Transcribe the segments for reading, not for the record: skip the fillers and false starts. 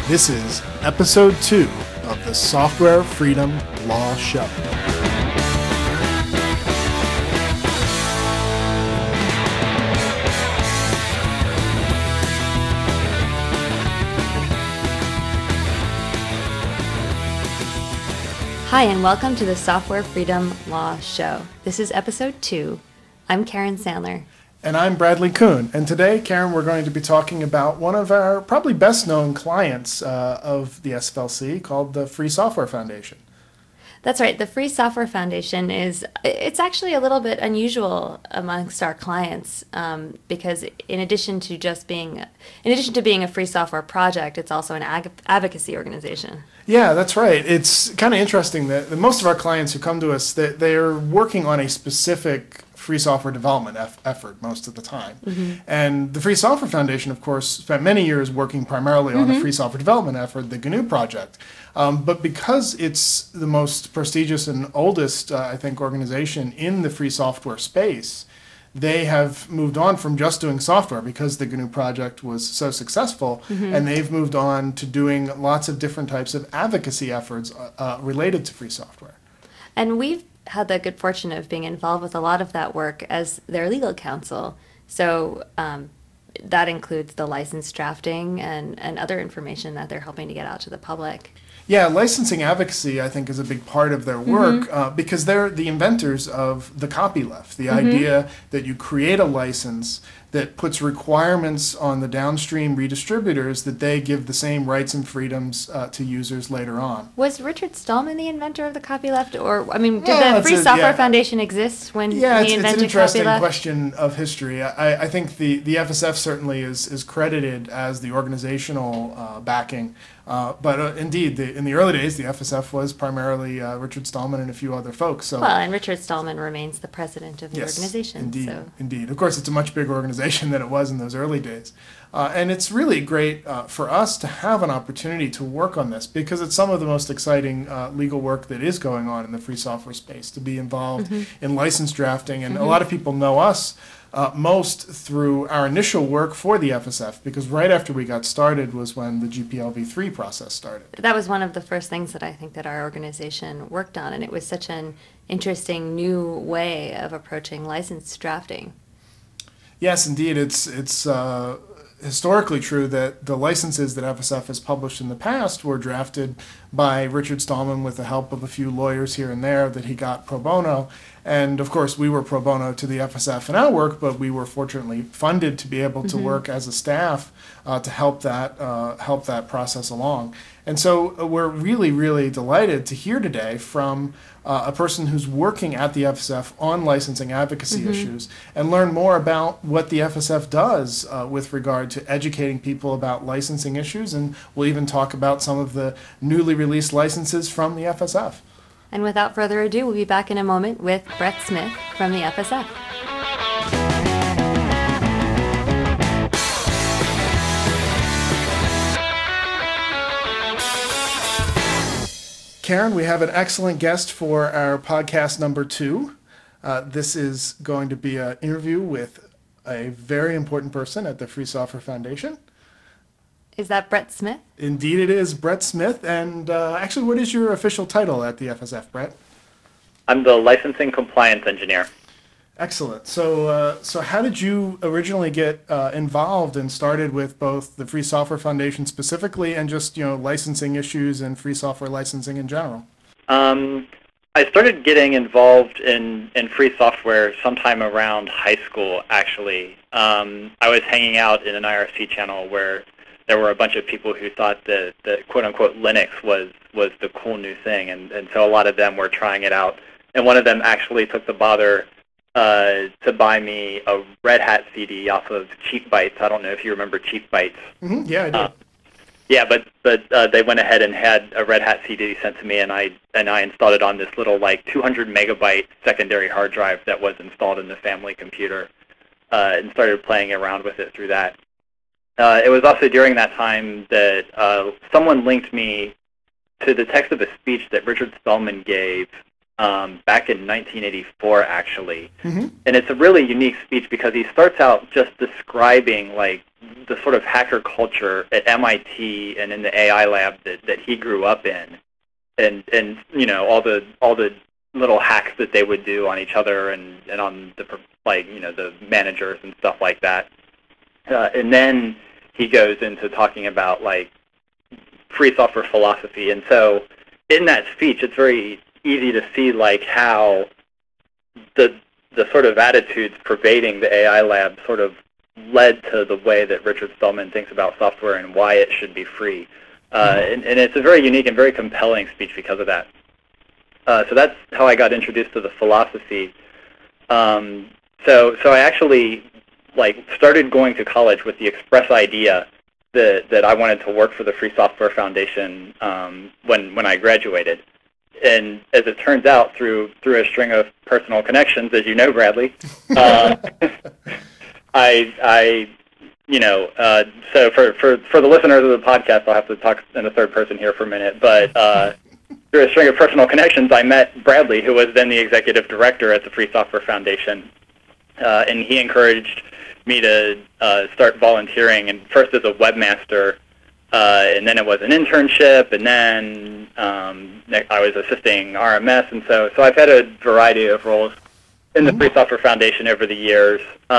This is episode 2 of the Software Freedom Law Show. Hi, and welcome to the Software Freedom Law Show. This is episode 2. I'm Karen Sandler. And I'm Bradley Kuhn. And today, Karen, we're going to be talking about one of our probably best-known clients of the SFLC called the Free Software Foundation. That's right. The Free Software Foundation it's actually a little bit unusual amongst our clients because in addition to being a free software project, it's also an advocacy organization. Yeah, that's right. It's kind of interesting that most of our clients who come to us, they're working on a specific free software development effort most of the time. Mm-hmm. And the Free Software Foundation, of course, spent many years working primarily on the free software development effort, the GNU project. But because it's the most prestigious and oldest, I think, organization in the free software space, they have moved on from just doing software because the GNU project was so successful, and they've moved on to doing lots of different types of advocacy efforts related to free software. And we've had the good fortune of being involved with a lot of that work as their legal counsel. So that includes the license drafting and other information that they're helping to get out to the public. Yeah, licensing advocacy, I think, is a big part of their work because they're the inventors of the copyleft, the idea that you create a license that puts requirements on the downstream redistributors that they give the same rights and freedoms to users later on. Was Richard Stallman the inventor of the copyleft? Or, I mean, did the Free Software Foundation exist when he invented copyleft? Yeah, it's an interesting question of history. I think the FSF certainly is credited as the organizational backing. But indeed, in the early days, the FSF was primarily Richard Stallman and a few other folks. So, well, and Richard Stallman remains the president of the organization. Indeed. Of course, it's a much bigger organization than it was in those early days. And it's really great for us to have an opportunity to work on this because it's some of the most exciting legal work that is going on in the free software space, to be involved in license drafting. And a lot of people know us most through our initial work for the FSF, because right after we got started was when the GPLv3 process started. That was one of the first things that I think that our organization worked on, and it was such an interesting new way of approaching license drafting. Yes, indeed. It's historically true that the licenses that FSF has published in the past were drafted by Richard Stallman with the help of a few lawyers here and there that he got pro bono. And of course, we were pro bono to the FSF in our work, but we were fortunately funded to be able to work as a staff to help that process along. And so we're really, really delighted to hear today from a person who's working at the FSF on licensing advocacy issues and learn more about what the FSF does with regard to educating people about licensing issues. And we'll even talk about some of the newly released licenses from the FSF. And without further ado, we'll be back in a moment with Brett Smith from the FSF. Karen, we have an excellent guest for our podcast number 2. This is going to be an interview with a very important person at the Free Software Foundation. Is that Brett Smith? Indeed it is, Brett Smith. And actually, what is your official title at the FSF, Brett? I'm the Licensing Compliance Engineer. Excellent. So how did you originally get involved and started with both the Free Software Foundation specifically and just licensing issues and free software licensing in general? I started getting involved in free software sometime around high school, actually. I was hanging out in an IRC channel where there were a bunch of people who thought that quote-unquote Linux was the cool new thing, and so a lot of them were trying it out. And one of them actually took the bother to buy me a Red Hat CD off of Cheap Bytes. I don't know if you remember Cheap Bytes. Mm-hmm. Yeah, I do. Yeah, but they went ahead and had a Red Hat CD sent to me, and I installed it on this little 200 megabyte secondary hard drive that was installed in the family computer, and started playing around with it through that. It was also during that time that someone linked me to the text of a speech that Richard Stallman gave back in 1984, actually. Mm-hmm. And it's a really unique speech because he starts out just describing like the sort of hacker culture at MIT and in the AI lab that he grew up in, and you know all the little hacks that they would do on each other and on the the managers and stuff like that. And then he goes into talking about like free software philosophy. And so in that speech, it's very easy to see like how the sort of attitudes pervading the AI lab sort of led to the way that Richard Stallman thinks about software and why it should be free. And it's a very unique and very compelling speech because of that. So that's how I got introduced to the philosophy. So I actually started going to college with the express idea that I wanted to work for the Free Software Foundation when I graduated. And as it turns out, through a string of personal connections, as you know, Bradley, so for the listeners of the podcast, I'll have to talk in the third person here for a minute, but through a string of personal connections, I met Bradley, who was then the executive director at the Free Software Foundation, and he encouraged me to start volunteering, and first as a webmaster, and then it was an internship, and then I was assisting RMS, and so I've had a variety of roles in the Free Software Foundation over the years.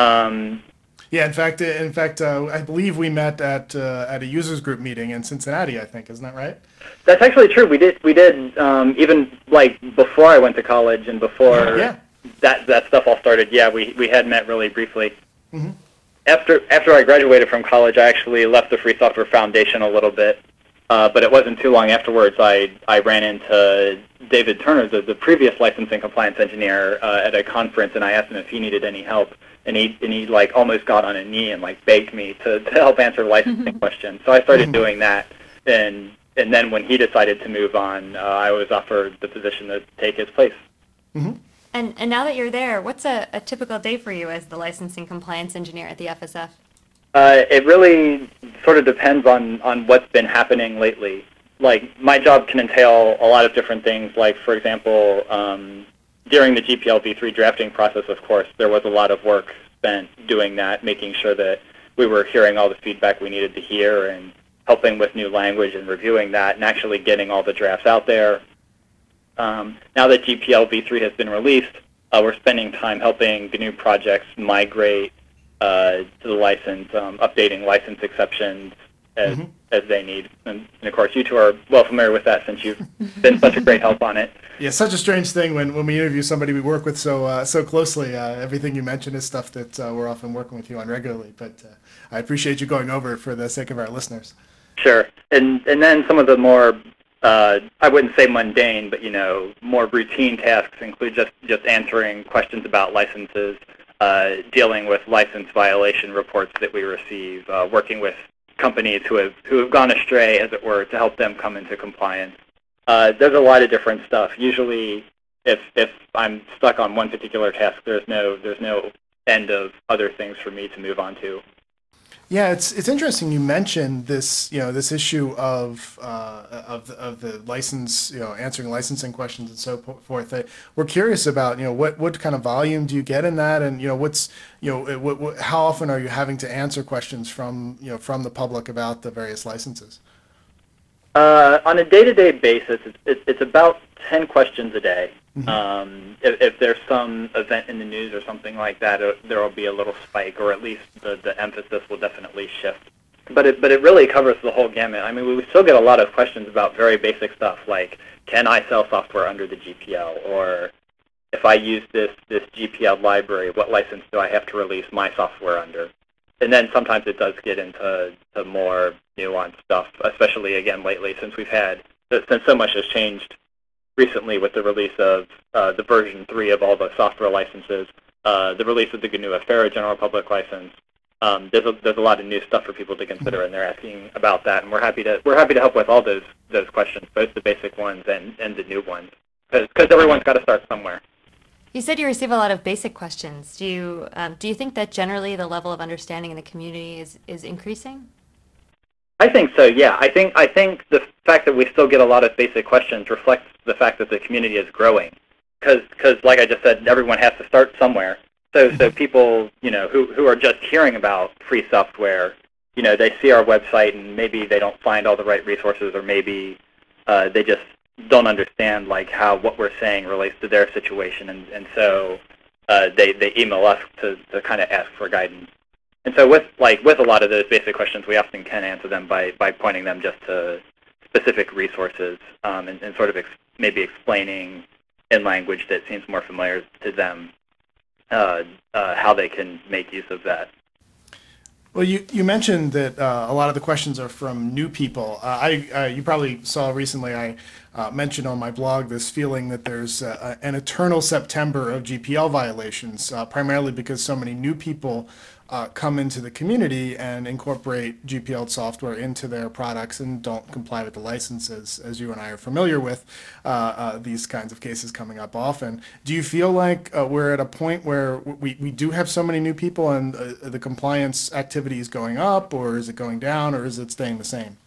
Yeah, in fact, I believe we met at a users group meeting in Cincinnati. I think, isn't that right? That's actually true. We did even like before I went to college and before that stuff all started. Yeah, we had met really briefly. Mm-hmm. After I graduated from college, I actually left the Free Software Foundation a little bit, but it wasn't too long afterwards. I ran into David Turner, the previous licensing compliance engineer, at a conference, and I asked him if he needed any help. And he like almost got on a knee and like begged me to help answer licensing questions. So I started doing that, and then when he decided to move on, I was offered the position to take his place. Mm-hmm. And now that you're there, what's a typical day for you as the licensing compliance engineer at the FSF? It really sort of depends on what's been happening lately. Like my job can entail a lot of different things. Like for example. During the GPL v3 drafting process, of course, there was a lot of work spent doing that, making sure that we were hearing all the feedback we needed to hear and helping with new language and reviewing that and actually getting all the drafts out there. Now that GPL v3 has been released, we're spending time helping GNU projects migrate to the license, updating license exceptions as they need. And of course, you two are well familiar with that since you've been such a great help on it. Yeah, such a strange thing when we interview somebody we work with so closely. Everything you mentioned is stuff that we're often working with you on regularly. But I appreciate you going over it for the sake of our listeners. Sure. And then some of the more, I wouldn't say mundane, but more routine tasks include just answering questions about licenses, dealing with license violation reports that we receive, working with companies who have gone astray, as it were, to help them come into compliance. There's a lot of different stuff. Usually, if I'm stuck on one particular task, there's no end of other things for me to move on to. Yeah, it's interesting you mentioned this this issue of the license, answering licensing questions and so forth. We're curious about what kind of volume do you get in that, and what's how often are you having to answer questions from from the public about the various licenses? On a day-to-day basis, it's about 10 questions a day. Mm-hmm. If there's some event in the news or something like that, there will be a little spike, or at least the emphasis will definitely shift. But it really covers the whole gamut. I mean, we still get a lot of questions about very basic stuff, like, can I sell software under the GPL? Or if I use this GPL library, what license do I have to release my software under? And then sometimes it does get into more nuanced stuff, especially, again, lately, since so much has changed recently with the release of the version 3 of all the software licenses, the release of the GNU Affero General Public License. There's a lot of new stuff for people to consider, and they're asking about that, and we're happy to help with all those questions, both the basic ones and the new ones, because everyone's got to start somewhere. You said you receive a lot of basic questions. Do you think that generally the level of understanding in the community is increasing? I think so, yeah. I think the fact that we still get a lot of basic questions reflects the fact that the community is growing. because like I just said, everyone has to start somewhere. So people, who are just hearing about free software, they see our website and maybe they don't find all the right resources, or maybe they just don't understand like how what we're saying relates to their situation, and so they email us to kind of ask for guidance. And so with a lot of those basic questions, we often can answer them by pointing them just to specific resources, and sort of maybe explaining in language that seems more familiar to them how they can make use of that. Well, you mentioned that a lot of the questions are from new people. You probably saw recently I mentioned on my blog this feeling that there's an eternal September of GPL violations, primarily because so many new people come into the community and incorporate GPL software into their products and don't comply with the licenses, as you and I are familiar with, these kinds of cases coming up often. Do you feel like we're at a point where we do have so many new people and the compliance activity is going up, or is it going down, or is it staying the same?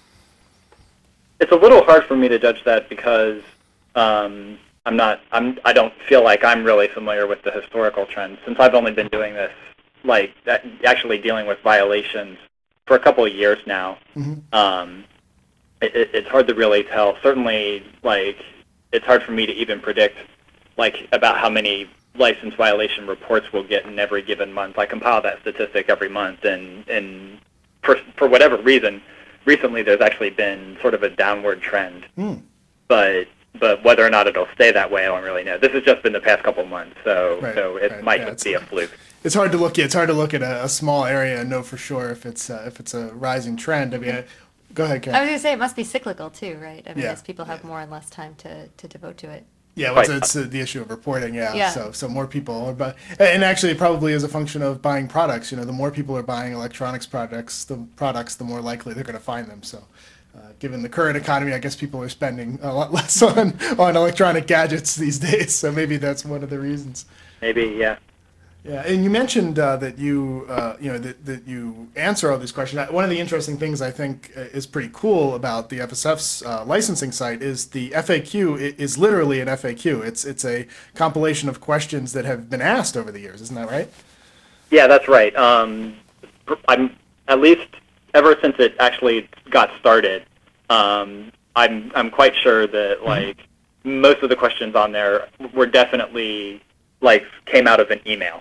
It's a little hard for me to judge that because I don't feel like I'm really familiar with the historical trends, since I've only been doing this, actually dealing with violations for a couple of years now. Mm-hmm. It's hard to really tell. Certainly, it's hard for me to even predict, about how many license violation reports we'll get in every given month. I compile that statistic every month, and for whatever reason, recently there's actually been sort of a downward trend. Mm. But whether or not it'll stay that way, I don't really know. This has just been the past couple of months, so it might just be a fluke. It's hard to look at a small area and know for sure if it's a rising trend. I mean, go ahead, Karen. I was going to say it must be cyclical too, right? I mean, as people have more and less time to devote to it. Yeah, well, it's the issue of reporting. Yeah. So more people are and actually it probably is a function of buying products. The more people are buying electronics products, the more likely they're going to find them. So. Given the current economy, I guess people are spending a lot less on electronic gadgets these days, so maybe that's one of the reasons. Maybe, yeah. Yeah, and you mentioned that that you answer all these questions. One of the interesting things I think is pretty cool about the FSF's licensing site is the FAQ is literally an FAQ. It's a compilation of questions that have been asked over the years. Isn't that right? Yeah, that's right. I'm at least ever since it actually got started. I'm quite sure that most of the questions on there were definitely came out of an email.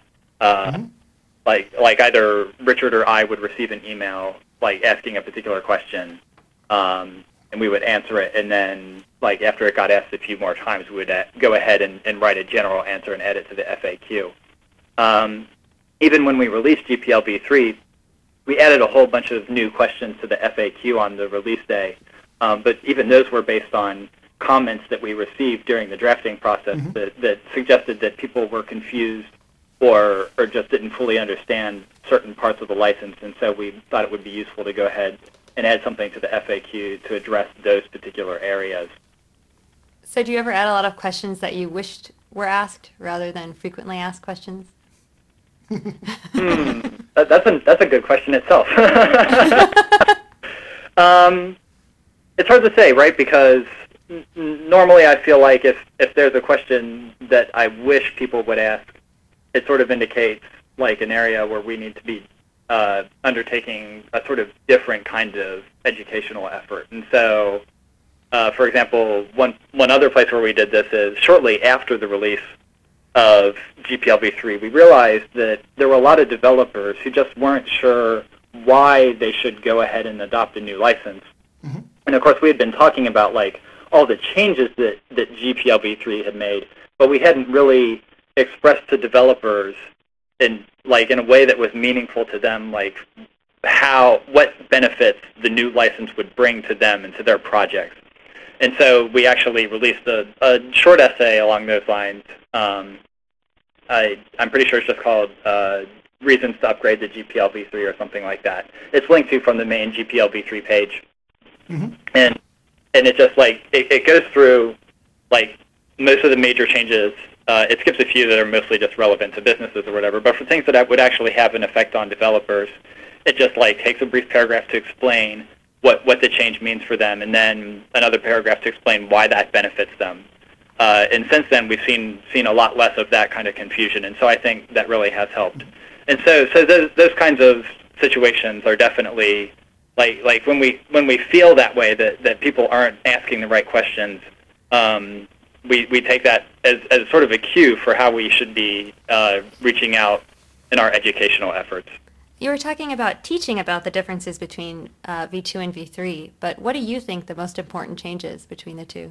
Either Richard or I would receive an email asking a particular question, and we would answer it, and then after it got asked a few more times, we would go ahead and write a general answer and add it to the FAQ. Even when we released GPL v3, we added a whole bunch of new questions to the FAQ on the release day, but even those were based on comments that we received during the drafting process that suggested that people were confused or just didn't fully understand certain parts of the license, and so we thought it would be useful to go ahead and add something to the FAQ to address those particular areas. So do you ever add a lot of questions that you wished were asked rather than frequently asked questions? That's a good question itself. It's hard to say, right? Because normally I feel like if there's a question that I wish people would ask, it sort of indicates an area where we need to be undertaking a sort of different kind of educational effort. And so, for example, one other place where we did this is shortly after the release of GPL v3, we realized that there were a lot of developers who just weren't sure why they should go ahead and adopt a new license. Mm-hmm. And of course, we had been talking about all the changes that GPL v3 had made, but we hadn't really expressed to developers in a way that was meaningful to them, what benefits the new license would bring to them and to their projects. And so we actually released a short essay along those lines. I'm pretty sure it's just called Reasons to Upgrade to GPL v3 or something like that. It's linked to from the main GPL v3 page. Mm-hmm. And it just it goes through most of the major changes. It skips a few that are mostly just relevant to businesses or whatever, but for things that would actually have an effect on developers, it just takes a brief paragraph to explain what the change means for them, and then another paragraph to explain why that benefits them. And since then, we've seen a lot less of that kind of confusion, and so I think that really has helped. And so those kinds of situations are definitely like when we feel that way, that people aren't asking the right questions. We take that as sort of a cue for how we should be reaching out in our educational efforts. You were talking about teaching about the differences between V2 and V3, but what do you think the most important changes between the two?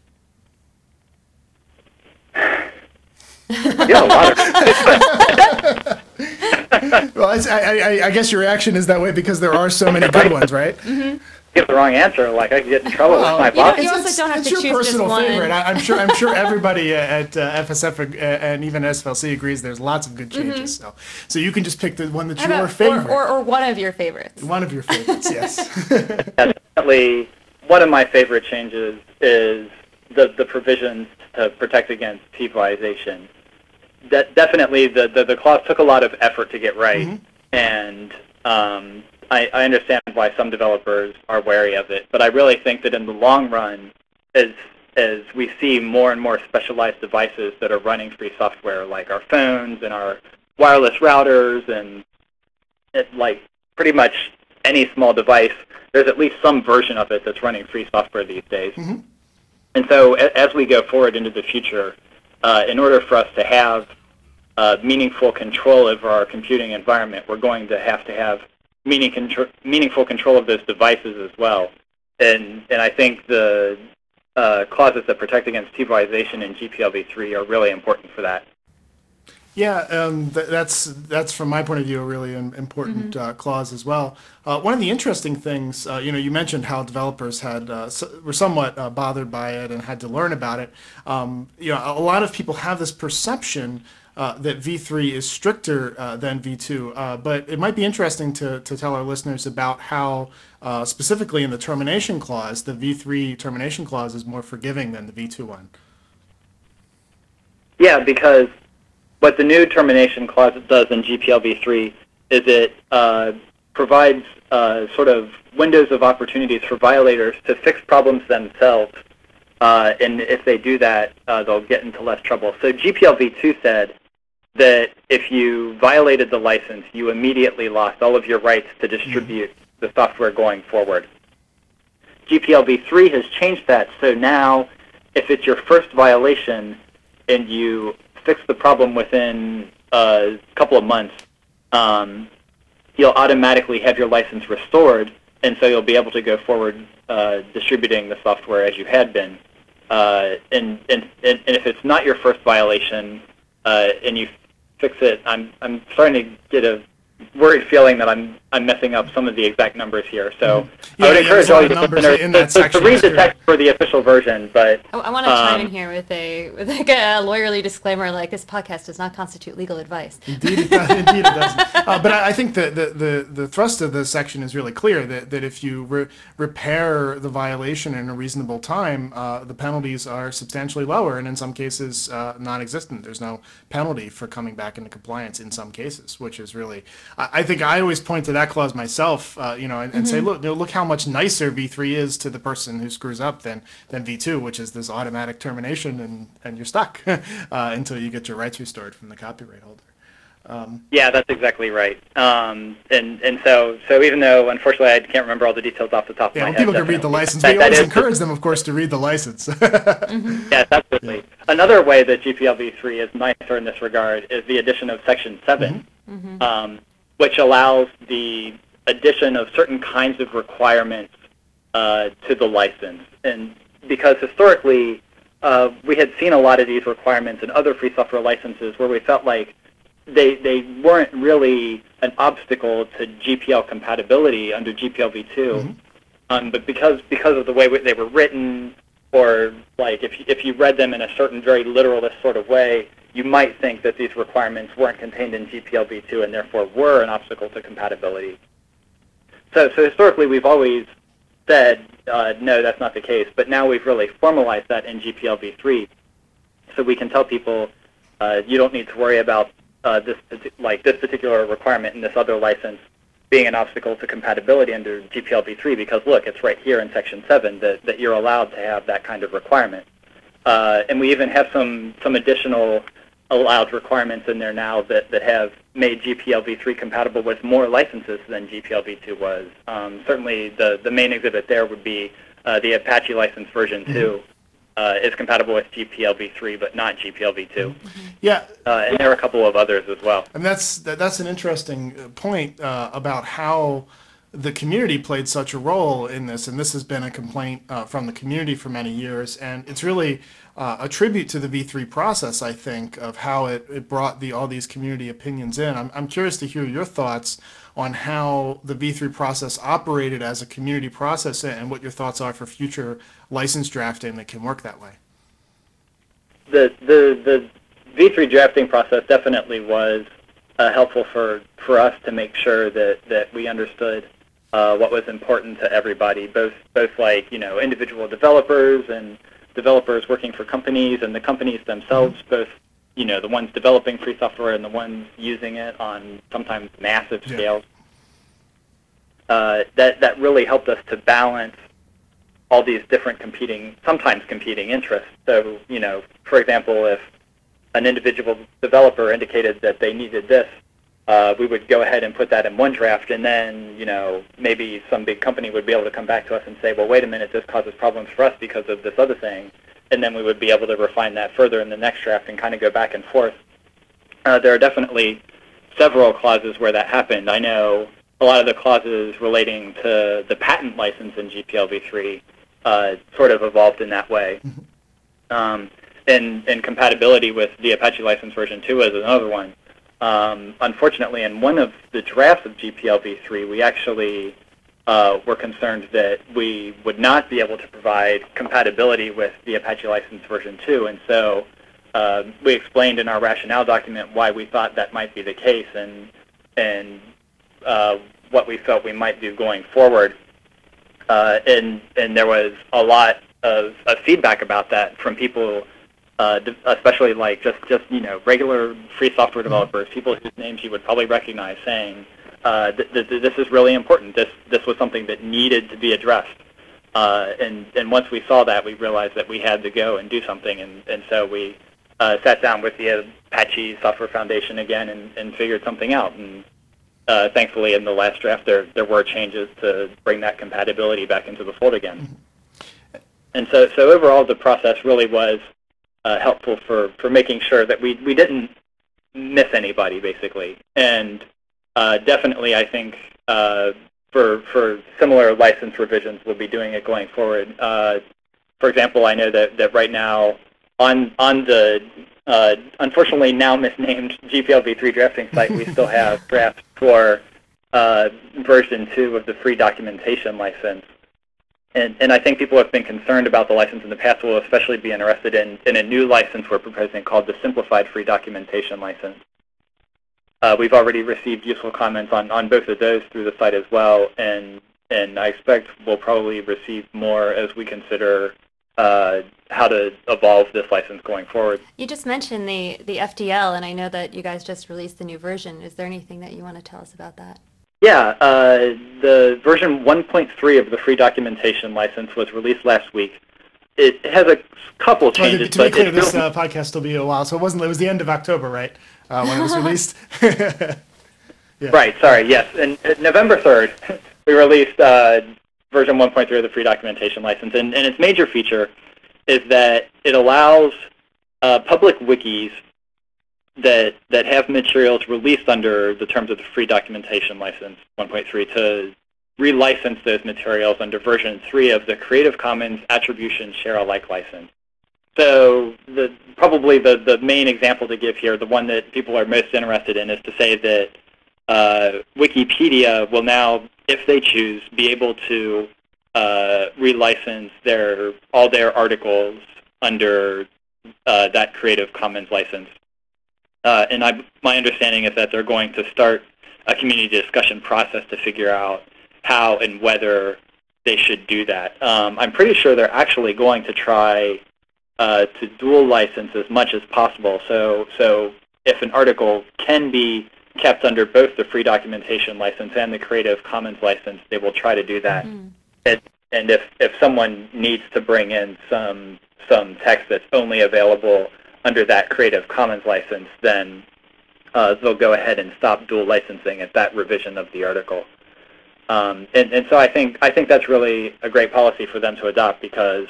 Yeah, a lot of Well, I guess your reaction is that way because there are so many good ones, right? Mm-hmm. Get the wrong answer, like I could get in trouble with my boss. You also don't have to your choose just personal one. favorite. I'm sure everybody at FSF and even SFLC agrees there's lots of good changes. So you can just pick the one that's your favorite. Or one of your favorites. One of your favorites, yes. Definitely, one of my favorite changes is the provisions to protect against TiVoization. That definitely the clause took a lot of effort to get right, and I understand why some developers are wary of it, but I really think that in the long run, as we see more and more specialized devices that are running free software, like our phones and our wireless routers, and like pretty much any small device, there's at least some version of it that's running free software these days. And so as we go forward into the future, in order for us to have meaningful control over our computing environment, we're going to have meaningful control of those devices as well. And I think the clauses that protect against TiVoization in GPLv3 are really important for that. Yeah, that's from my point of view a really important clause as well. One of the interesting things, you mentioned how developers were somewhat bothered by it and had to learn about it. A lot of people have this perception that V3 is stricter than V2, but it might be interesting to tell our listeners about how, specifically in the termination clause, the V3 termination clause is more forgiving than the V2 one. Yeah, because what the new termination clause does in GPLv3 is it provides sort of windows of opportunities for violators to fix problems themselves, and if they do that, they'll get into less trouble. So GPLv2 said that if you violated the license, you immediately lost all of your rights to distribute the software going forward. GPLv3 has changed that, so now if it's your first violation and you fix the problem within a couple of months, you'll automatically have your license restored, and so you'll be able to go forward distributing the software as you had been. And if it's not your first violation and you fix it, I'm starting to get a worried feeling that I'm messing up some of the exact numbers here. So I would encourage all you listeners to read the text for the official version. But I want to chime in here with a lawyerly disclaimer, like this podcast does not constitute legal advice. Indeed, it doesn't. But I think the thrust of this section is really clear that if you repair the violation in a reasonable time, the penalties are substantially lower, and in some cases non-existent. There's no penalty for coming back into compliance in some cases, which is really. I think I always point to that clause myself, and say, look how much nicer V3 is to the person who screws up than V2, which is this automatic termination, and you're stuck until you get your rights restored from the copyright holder. Yeah, that's exactly right. And so even though, unfortunately, I can't remember all the details off the top of my head. People can read the license. We always encourage them, of course, to read the license. Yes, absolutely. Yeah. Another way that GPLv3 is nicer in this regard is the addition of Section 7. Which allows the addition of certain kinds of requirements to the license. And because historically we had seen a lot of these requirements in other free software licenses where we felt like they weren't really an obstacle to GPL compatibility under GPLv2, but because of the way they were written, or like if you read them in a certain very literalist sort of way, you might think that these requirements weren't contained in GPLv2 and therefore were an obstacle to compatibility. So historically we've always said, no, that's not the case, but now we've really formalized that in GPLv3. So we can tell people, you don't need to worry about this particular requirement in this other license being an obstacle to compatibility under GPLv3 because, look, it's right here in Section 7 that you're allowed to have that kind of requirement. And we even have some additional allowed requirements in there now that have made GPL v3 compatible with more licenses than GPL v2 was. Certainly the main exhibit there would be the Apache license version 2 is compatible with GPL v3 but not GPL v2. Yeah. And there are a couple of others as well. And that's an interesting point about how the community played such a role in this, and this has been a complaint from the community for many years, and it's really a tribute to the V3 process, I think, of how it brought all these community opinions in. I'm curious to hear your thoughts on how the V3 process operated as a community process and what your thoughts are for future license drafting that can work that way. The V3 drafting process definitely was helpful for us to make sure that we understood what was important to everybody, both like, you know, individual developers and developers working for companies and the companies themselves, both, you know, the ones developing free software and the ones using it on sometimes massive scales. That really helped us to balance all these different sometimes competing interests. So, you know, for example, if an individual developer indicated that they needed this, we would go ahead and put that in one draft, and then, you know, maybe some big company would be able to come back to us and say, well, wait a minute, this causes problems for us because of this other thing, and then we would be able to refine that further in the next draft and kind of go back and forth. There are definitely several clauses where that happened. I know a lot of the clauses relating to the patent license in GPL v3 sort of evolved in that way. And compatibility with the Apache license version 2 is another one. Unfortunately, in one of the drafts of GPL v3, we actually were concerned that we would not be able to provide compatibility with the Apache license version 2, and so we explained in our rationale document why we thought that might be the case and what we felt we might do going forward. And there was a lot of feedback about that from people, especially like just you know, regular free software developers, people whose names you would probably recognize, saying this is really important. This was something that needed to be addressed. And once we saw that, we realized that we had to go and do something, and so we sat down with the Apache Software Foundation again and figured something out. And thankfully, in the last draft, there were changes to bring that compatibility back into the fold again. And so overall, the process really was helpful for making sure that we didn't miss anybody, basically. And definitely, I think for similar license revisions, we'll be doing it going forward. For example, I know that right now on the unfortunately now misnamed GPL v3 drafting site, we still have drafts for version 2 of the free documentation license. And I think people have been concerned about the license in the past will especially be interested in a new license we're proposing called the Simplified Free Documentation License. We've already received useful comments on both of those through the site as well, and I expect we'll probably receive more as we consider how to evolve this license going forward. You just mentioned the FDL, and I know that you guys just released the new version. Is there anything that you want to tell us about that? Yeah, the version 1.3 of the free documentation license was released last week. It has a couple changes. To be clear, this podcast will be a while, so it was the end of October, right, when it was released? Yeah. Right, sorry, yes. And November 3rd, we released version 1.3 of the free documentation license, and its major feature is that it allows public wikis that have materials released under the terms of the free documentation license 1.3 to relicense those materials under version 3 of the Creative Commons Attribution Share Alike license. So probably the main example to give here, the one that people are most interested in, is to say that Wikipedia will now, if they choose, be able to relicense all their articles under that Creative Commons license. And my understanding is that they're going to start a community discussion process to figure out how and whether they should do that. I'm pretty sure they're actually going to try to dual license as much as possible. So if an article can be kept under both the free documentation license and the Creative Commons license, they will try to do that. if someone needs to bring in some text that's only available under that Creative Commons license, then they'll go ahead and stop dual licensing at that revision of the article. And so I think that's really a great policy for them to adopt, because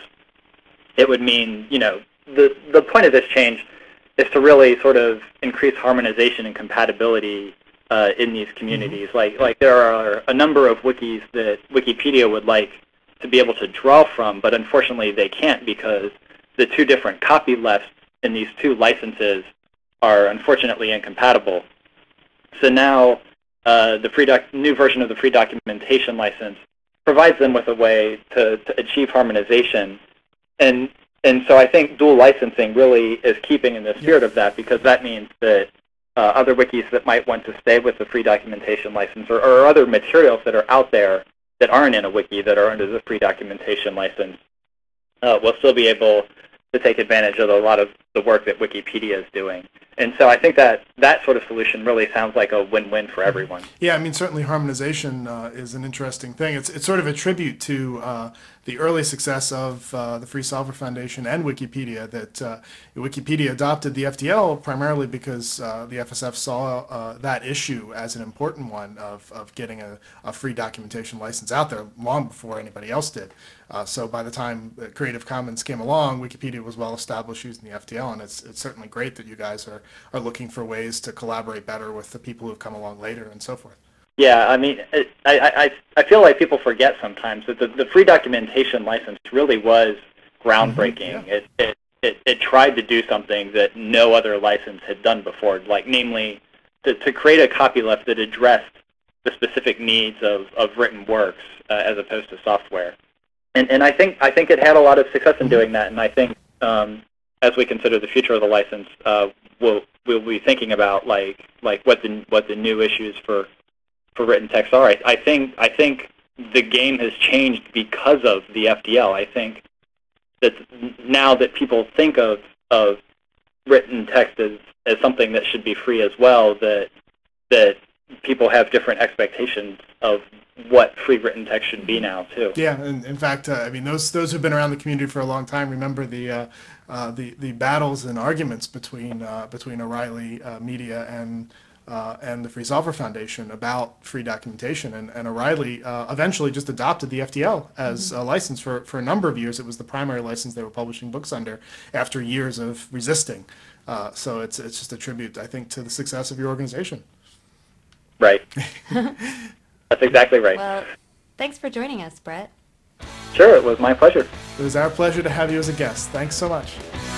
it would mean, the point of this change is to really sort of increase harmonization and compatibility in these communities. Like there are a number of wikis that Wikipedia would like to be able to draw from, but unfortunately they can't, because the two different copylefts in these two licenses are unfortunately incompatible. So now the new version of the free documentation license provides them with a way to achieve harmonization. And so I think dual licensing really is keeping in the spirit of that, because that means that other wikis that might want to stay with the free documentation license, or other materials that are out there that aren't in a wiki that are under the free documentation license, will still be able to take advantage of a lot of the work that Wikipedia is doing. And so I think that sort of solution really sounds like a win-win for everyone. Yeah, I mean, certainly harmonization is an interesting thing. It's sort of a tribute to the early success of the Free Software Foundation and Wikipedia, that Wikipedia adopted the FDL primarily because the FSF saw that issue as an important one of getting a free documentation license out there long before anybody else did. So by the time Creative Commons came along, Wikipedia was well established using the FDL, and it's certainly great that you guys are looking for ways to collaborate better with the people who have come along later and so forth. Yeah, I mean, I feel like people forget sometimes that the free documentation license really was groundbreaking. Mm-hmm, yeah. It tried to do something that no other license had done before, like namely to create a copyleft that addressed the specific needs of written works as opposed to software. And I think it had a lot of success in doing that, and I think as we consider the future of the license, we'll be thinking about like what the new issues for written text are. I think the game has changed because of the FDL. I think that now that people think of written text as something that should be free as well, that people have different expectations of what free written text should be now too. Yeah, and in fact, I mean, those who've been around the community for a long time remember the battles and arguments between O'Reilly Media and the Free Software Foundation about free documentation, and O'Reilly eventually just adopted the FDL as a license for a number of years. It was the primary license they were publishing books under after years of resisting. So it's just a tribute, I think, to the success of your organization. Right. That's exactly right. Well, thanks for joining us, Brett. Sure, it was my pleasure. It was our pleasure to have you as a guest. Thanks so much.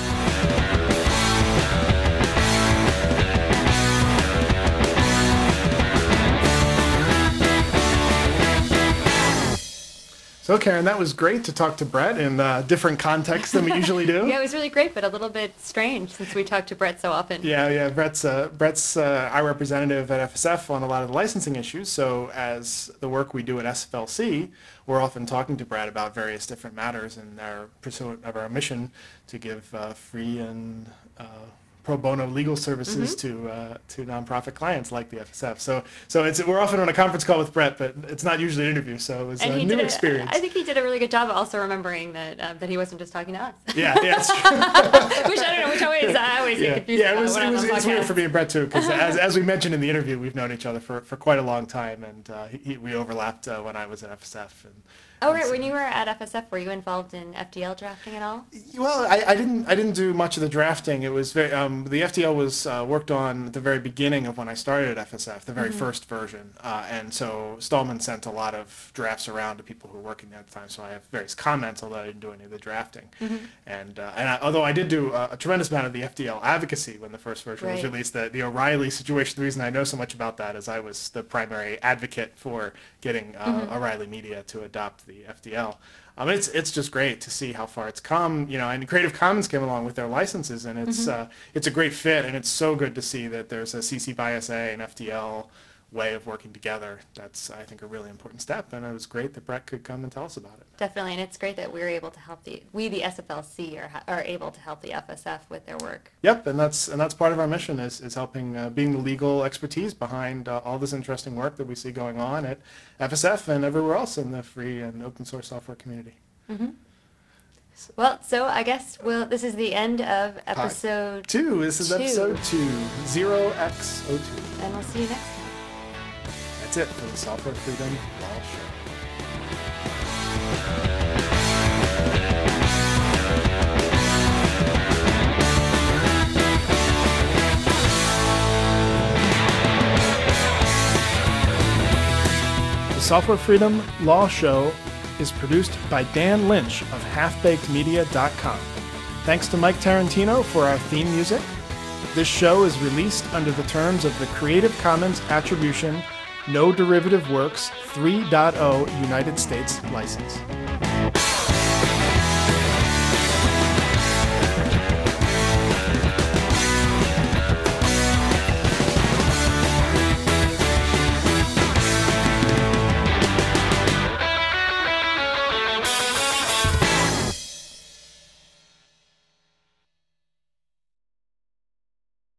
So, Karen, that was great to talk to Brett in different contexts than we usually do. Yeah, it was really great, but a little bit strange since we talk to Brett so often. Yeah. Brett's our representative at FSF on a lot of the licensing issues. So, as the work we do at SFLC, we're often talking to Brett about various different matters in our pursuit of our mission to give free and pro bono legal services to nonprofit clients like the FSF. So we're often on a conference call with Brett, but it's not usually an interview. So it was a new experience. I think he did a really good job also remembering that he wasn't just talking to us. Yeah, it's true. Which I don't know, which I always get confused. Yeah, it was weird for me and Brett too, because as we mentioned in the interview, we've known each other for quite a long time, and we overlapped when I was at FSF. Oh, right. When you were at FSF, were you involved in FDL drafting at all? Well, I didn't do much of the drafting. It was very the FDL was worked on at the very beginning of when I started at FSF, the very first version, and so Stallman sent a lot of drafts around to people who were working there at the time. So I have various comments, although I didn't do any of the drafting. Although I did do a tremendous amount of the FDL advocacy when the first version was released. The O'Reilly situation. The reason I know so much about that is I was the primary advocate for getting O'Reilly Media to adopt the FDL. It's just great to see how far it's come, and Creative Commons came along with their licenses, and it's a great fit, and it's so good to see that there's a CC BY SA and FDL way of working together, that's, I think, a really important step. And it was great that Brett could come and tell us about it. Definitely, and it's great that we're able to help the SFLC are able to help the FSF with their work. Yep, and that's part of our mission is helping, being the legal expertise behind all this interesting work that we see going on at FSF and everywhere else in the free and open source software community. Mm-hmm. Well, so I guess this is the end of episode 2. This is episode 2, 0x02. And we'll see you next time. That's it for the Software Freedom Law Show. The Software Freedom Law Show is produced by Dan Lynch of halfbakedmedia.com. Thanks to Mike Tarantino for our theme music. This show is released under the terms of the Creative Commons Attribution No Derivative Works 3.0 United States license.